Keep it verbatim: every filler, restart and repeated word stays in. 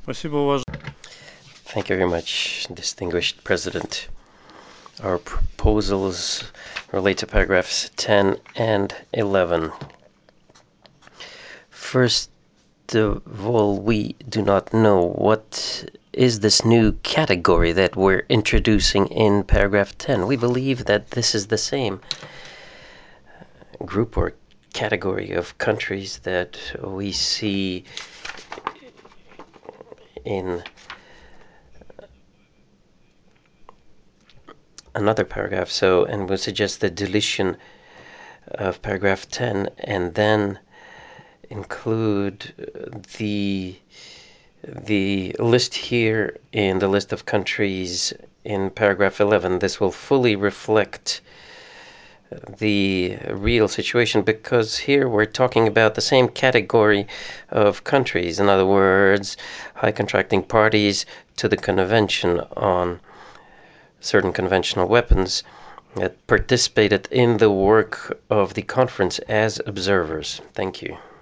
Thank you very much, distinguished President. Our proposals relate to paragraphs ten and eleven. First of all, we do not know what is this new category that we're introducing in paragraph ten. We believe that this is the same group or category of countries that we see in another paragraph. So, and we suggest the deletion of paragraph ten and then include the the list here in the list of countries in paragraph eleven. This will fully reflect the real situation, because here we're talking about the same category of countries. In other words, high contracting parties to the Convention on Certain Conventional Weapons that participated in the work of the conference as observers. Thank you.